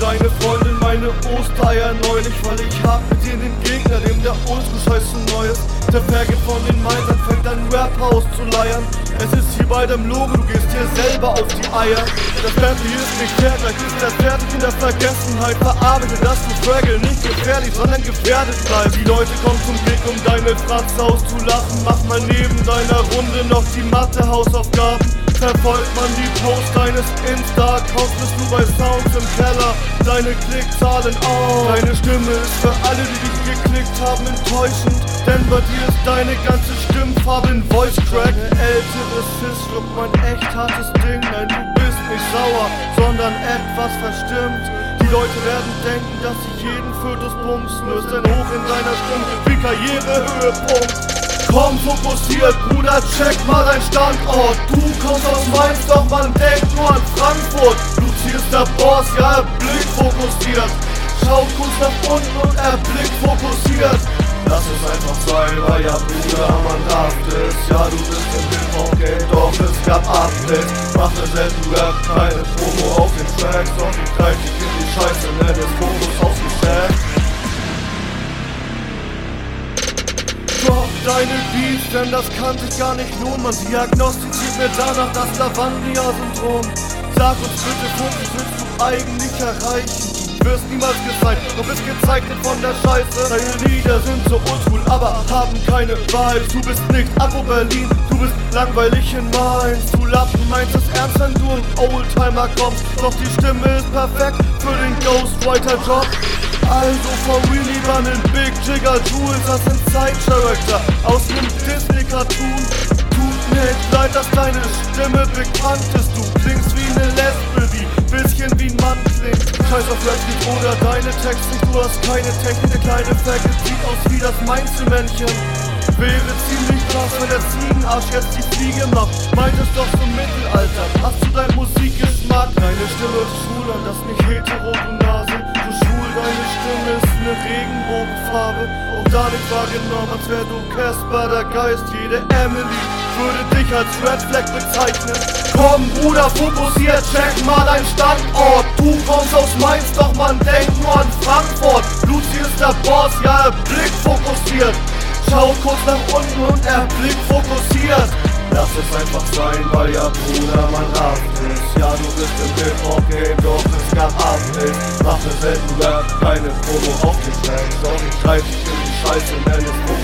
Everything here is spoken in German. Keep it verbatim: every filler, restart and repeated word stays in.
deine Freundin meine Ostereier neulich, weil ich hab mit dir den Gegner, dem der Oldschool-Scheiß zu neu ist. Der Faggot von den Mainzern fängt an Rap-Haus zu leiern. Es ist hier bei deinem Logo, du gehst dir selber auf die Eier. Das Bentley ist nicht fair, gleich ist er fertig in der Vergessenheit. Verarbeite, dass du Fraggle nicht gefährlich, sondern gefährdet bleibst. Die Leute kommen zum Blick, um deine Fratze auszulachen. Mach mal neben deiner Runde noch die Mathe-Hausaufgaben. Verfolgt man die Post deines Insta-Accounts, bist du bei Sounds im Keller, deine Klickzahlen auf. Deine Stimme ist für alle, die dich geklickt haben, enttäuschend, denn bei dir ist deine ganze Stimmfarbe in Voice Crack. Eine ältere Sis schluckt mein echt hartes Ding. Nein, du bist nicht sauer, sondern etwas verstimmt. Die Leute werden denken, dass sie jeden Fötus bumsen, löst denn hoch in deiner Stimme wie Karrierehöhepunkt. Komm fokussiert, Bruder, check mal dein Standort. Du kommst aus Mainz, doch man denkt nur an Frankfurt. Luzi ist der Boss, ja, er blickt fokussiert. Schaut kurz nach unten und er blickt fokussiert. Lass es einfach sein, weil ja, Bruder, man darf es. Ja, du bist im Hip-Hop-Game, doch es gab Updates. Mache selten Rap, keine Promo auf den Tracks. Doch ich greif dich in die Scheiße, nenn es Fokus aufs Geschäft. Drop deine Beats, denn das kann sich gar nicht lohnen. Man diagnostiziert mir danach das Lavandia-Syndrom. Sag uns bitte, Fokus willst du eigentlich erreichen? Du wirst niemals gezeigt, doch bist gezeichnet von der Scheiße. Deine Lieder sind so oldschool, aber haben keine Vibes. Du bist nicht Akku Berlin, du bist langweilig in Mainz. Du Lappen meinst es ernst, wenn du im Oldtimer kommst. Doch die Stimme ist perfekt für den Ghostwriter-Job. Also for real lieber nen Big Jigger Jules, das sind Side-Character aus nem Disney-Cartoon. Tut mir echt leid, dass deine Stimme bekannt ist. Du klingst wie ne Lesbe, wie bisschen wie ein Mann klingt. Scheiß auf Rap-Lied oder deine Texte, du hast keine Technik. Der kleine Faggot sieht aus wie das Mainzelmännchen. Wäre ziemlich krass, wenn der Ziegenarsch jetzt die Fliege macht. Meint es doch so Mittelalter, hast du dein Musikgeschmack? Deine Stimme ist schwul und das nicht hetero, du Nase. Du schwul, deine Stimme ist ne Regenbogenfarbe. Auch da nicht wahrgenommen, als wär du Casper der Geist. Jede Emily würde dich als Red Flag bezeichnen. Komm Bruder, fokussiert, check mal dein Standort. Du kommst aus Mainz, doch man denkt nur an Frankfurt. Luzi ist der Boss, ja, er blickt fokussiert. Schau kurz nach unten und er blickt fokussiert. Lass es einfach sein, weil ja Bruder, man rafft es. Ja, du bist im Hip-Hop-Game, doch es gab Updates. Mache selten Rap, keine Promo auf den Tracks. Doch ich greif dich in die Scheiße, nenn es